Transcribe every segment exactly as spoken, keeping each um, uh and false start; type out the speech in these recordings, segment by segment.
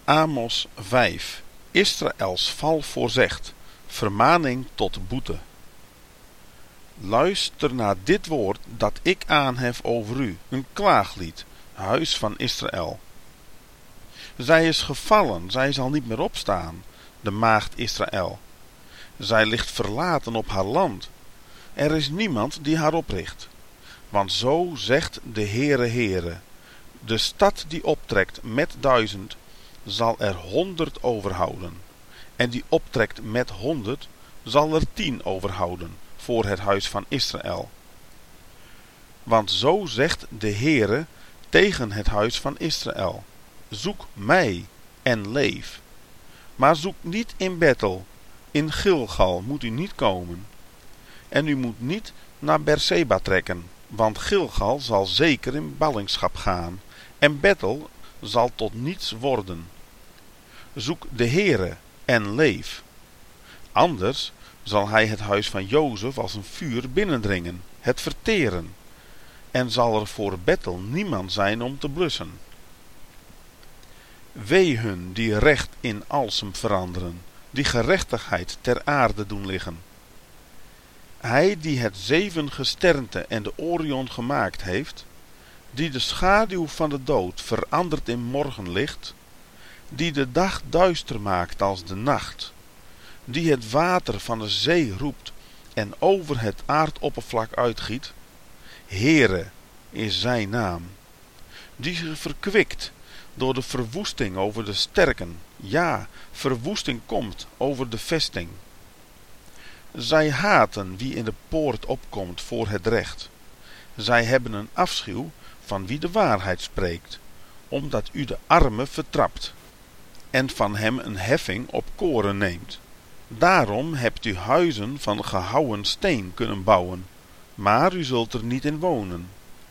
Amos vijf. Israëls val voorzegt. Vermaning tot boete. Luister naar dit woord dat ik aanhef over u, een klaaglied, huis van Israël. Zij is gevallen, zij zal niet meer opstaan, de maagd Israël. Zij ligt verlaten op haar land. Er is niemand die haar opricht. Want zo zegt de Heere Heere, de stad die optrekt met duizend, zal er honderd overhouden. En die optrekt met honderd, zal er tien overhouden voor het huis van Israël. Want zo zegt de Heere tegen het huis van Israël, zoek mij en leef. Maar zoek niet in Bethel, in Gilgal moet u niet komen. En u moet niet naar Berseba trekken, want Gilgal zal zeker in ballingschap gaan, en Bethel zal tot niets worden. Zoek de Heere en leef. Anders zal hij het huis van Jozef als een vuur binnendringen, het verteren, en zal er voor Bethel niemand zijn om te blussen. Wee hun die recht in alsem veranderen, die gerechtigheid ter aarde doen liggen. Hij die het zevengesternte en de Orion gemaakt heeft, die de schaduw van de dood verandert in morgenlicht, die de dag duister maakt als de nacht, die het water van de zee roept en over het aardoppervlak uitgiet. Heere is zijn naam, die zich verkwikt door de verwoesting over de sterken, ja, verwoesting komt over de vesting. Zij haten wie in de poort opkomt voor het recht. Zij hebben een afschuw van wie de waarheid spreekt, omdat u de arme vertrapt en van hem een heffing op koren neemt. Daarom hebt u huizen van gehouwen steen kunnen bouwen, maar u zult er niet in wonen.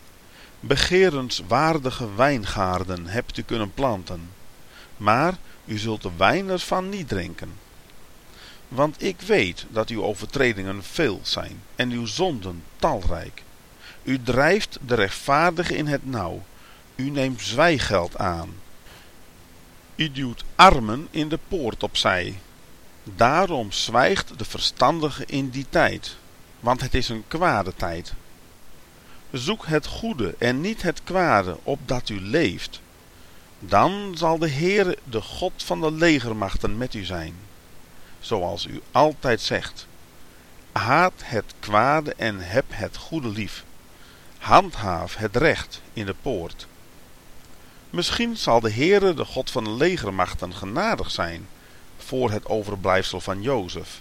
Begerenswaardige wijngaarden hebt u kunnen planten, maar u zult de wijn ervan niet drinken. Want ik weet dat uw overtredingen veel zijn en uw zonden talrijk. U drijft de rechtvaardige in het nauw, u neemt zwijgeld aan. U duwt armen in de poort opzij. Daarom zwijgt de verstandige in die tijd, want het is een kwade tijd. Zoek het goede en niet het kwade, opdat u leeft. Dan zal de Heere, de God van de legermachten, met u zijn. Zoals u altijd zegt. Haat het kwade en heb het goede lief. Handhaaf het recht in de poort. Misschien zal de Heere, de God van de legermachten, genadig zijn voor het overblijfsel van Jozef.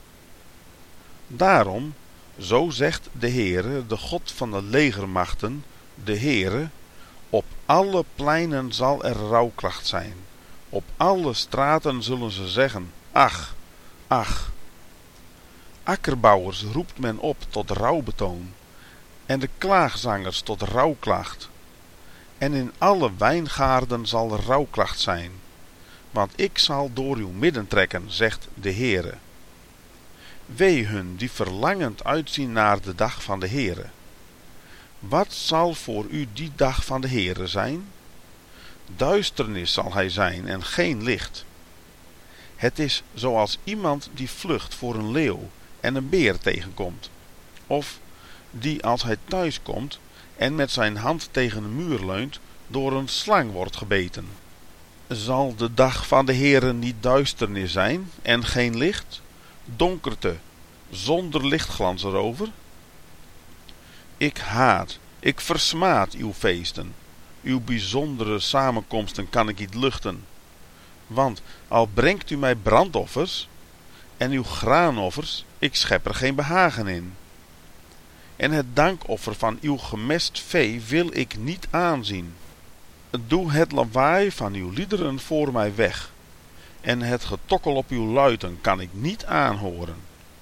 Daarom, zo zegt de Heere, de God van de legermachten, de Heere, op alle pleinen zal er rouwklacht zijn. Op alle straten zullen ze zeggen, ach, ach. Akkerbouwers roept men op tot rouwbetoon, en de klaagzangers tot rouwklacht. En in alle wijngaarden zal er rouwklacht zijn, want ik zal door uw midden trekken, zegt de Heere. Wee hun die verlangend uitzien naar de dag van de Heere. Wat zal voor u die dag van de Heere zijn? Duisternis zal hij zijn en geen licht. Het is zoals iemand die vlucht voor een leeuw en een beer tegenkomt, of die als hij thuis komt en met zijn hand tegen een muur leunt, door een slang wordt gebeten. Zal de dag van de Heere niet duisternis zijn en geen licht, donkerte, zonder lichtglans erover? Ik haat, ik versmaad uw feesten, uw bijzondere samenkomsten kan ik niet luchten. Want al brengt u mij brandoffers en uw graanoffers, ik schep er geen behagen in. En het dankoffer van uw gemest vee wil ik niet aanzien. Doe het lawaai van uw liederen voor mij weg, en het getokkel op uw luiten kan ik niet aanhoren.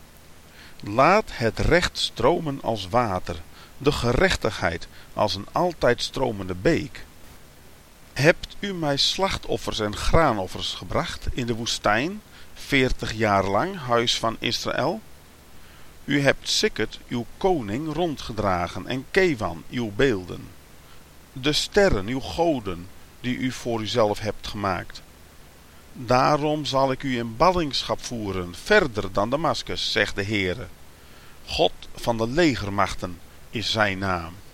Laat het recht stromen als water, de gerechtigheid als een altijd stromende beek. Hebt u mij slachtoffers en graanoffers gebracht in de woestijn, veertig jaar lang, huis van Israël? U hebt Sikket, uw koning, rondgedragen en Kewan, uw beelden. De sterren, uw goden, die u voor uzelf hebt gemaakt. Daarom zal ik u in ballingschap voeren, verder dan Damaskus, zegt de Heere. God van de legermachten is zijn naam.